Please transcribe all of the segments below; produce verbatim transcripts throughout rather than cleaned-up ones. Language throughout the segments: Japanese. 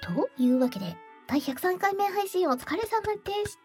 というわけで、第ひゃくさんかいめ配信お疲れ様でした。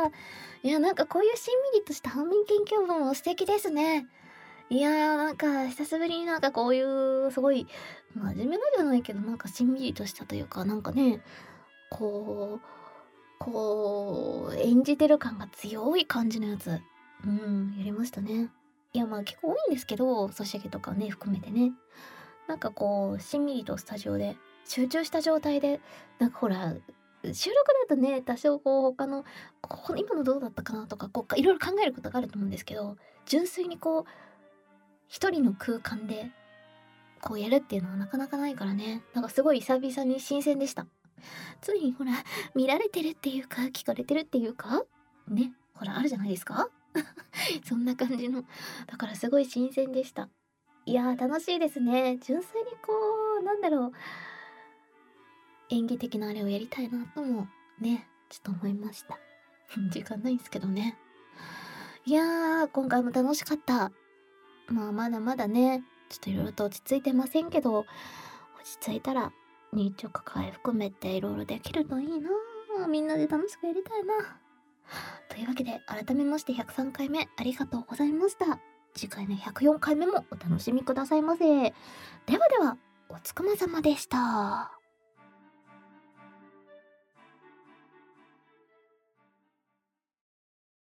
いや、なんかこういうしんみりとした反面研究文も素敵ですね。いやー、なんか久しぶりになんかこういうすごい真面目なんじゃないけど、なんかしんみりとしたというか、なんかね、こう、こう、演じてる感が強い感じのやつ、うん、やりましたね。いや、まあ結構多いんですけど、ソシャゲとかね、含めてね。なんかこう、しんみりとスタジオで、集中した状態で、なんかほら、収録だとね、多少こう他の、ここ今のどうだったかなとか、こういろいろ考えることがあると思うんですけど、純粋にこう、一人の空間で、こうやるっていうのはなかなかないからね。なんかすごい久々に新鮮でした。ついにほら、見られてるっていうか、聞かれてるっていうか、ね、ほらあるじゃないですか。そんな感じの。だからすごい新鮮でした。いやー、楽しいですね。純粋にこう、なんだろう、演技的なあれをやりたいなとも、ね、ちょっと思いました。時間ないんすけどね。いやー、今回も楽しかった。まあ、まだまだね、ちょっといろいろと落ち着いてませんけど、落ち着いたら、日直会含めていろいろできるといいなぁ。みんなで楽しくやりたいな。というわけで、改めましてひゃくさんかいめありがとうございました。次回のひゃくよんかいめもお楽しみくださいませ。ではでは、おつかまさまでした。